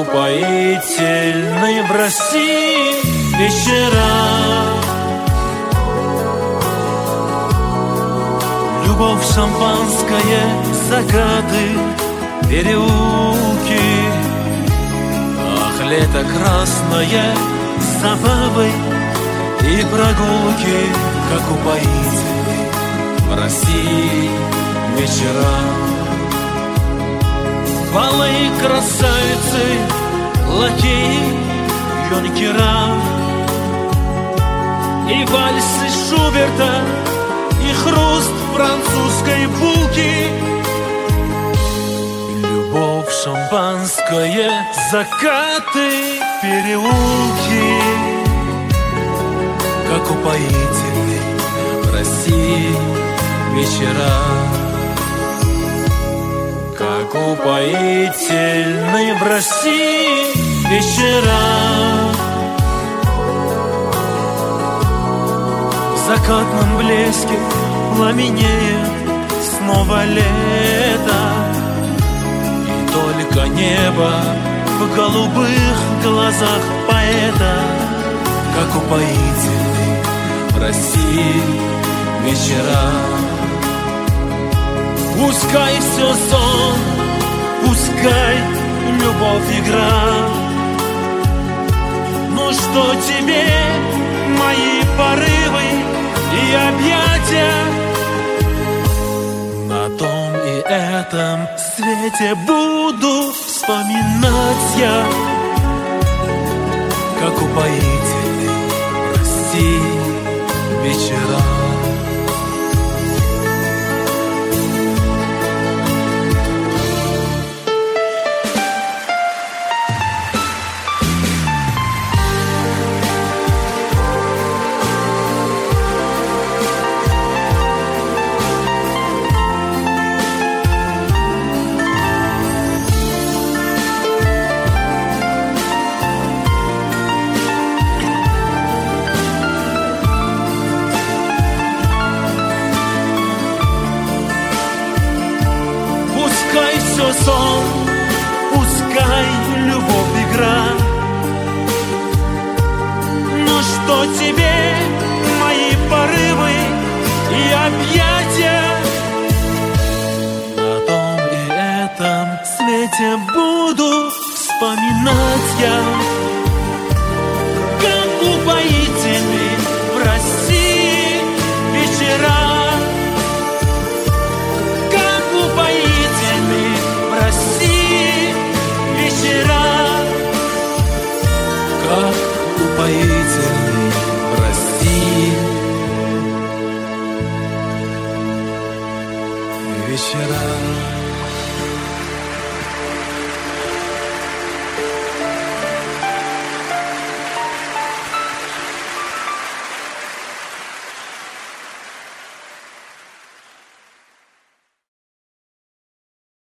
упоительны в России вечера. Любовь, шампанское, закаты, переулки. Ах, лето красное, забавы и прогулки, как упоительны в России вечера. Балы, красавицы, лакеи, юнкера, и вальсы Шуберта, и хруст французской булки. Любовь, шампанское, закаты, переулки, как упоительны в России вечера. Как упоительны в России вечера. В закатном блеске пламенеет снова лето, и только небо в голубых глазах поэта. Как упоительны в России вечера. Пускай все сон, пускай любовь игра. Ну что тебе мои порывы и объятия? На том и этом свете буду вспоминать я, как упоительны в России вечера. Пускай все сон, пускай любовь игра. Но что тебе мои порывы и объятия? На том и этом свете буду вспоминать я, как упоительны в России вечера. Как упоительны в России вечера.